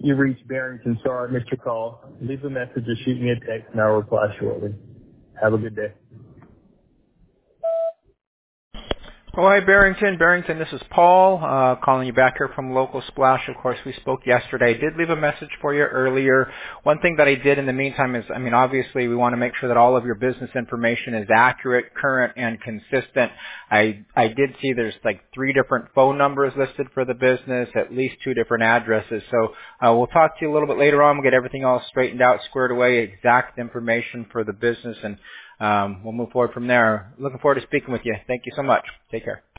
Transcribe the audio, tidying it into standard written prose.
You reached Barrington. Sorry I missed your call. Leave a message or shoot me a text and I'll reply shortly. Have a good day. Oh, hi, Barrington. Barrington, this is Paul, calling you back here from Local Splash. Of course, we spoke yesterday. I did leave a message for you earlier. One thing that I did in the meantime is, obviously we want to make sure that all of your business information is accurate, current, and consistent. I did see there's like 3 different phone numbers listed for the business, at least 2 different addresses. So we'll talk to you a little bit later on. We'll get everything all straightened out, squared away, exact information for the business, and we'll move forward from there. Looking forward to speaking with you. Thank you so much. Take care.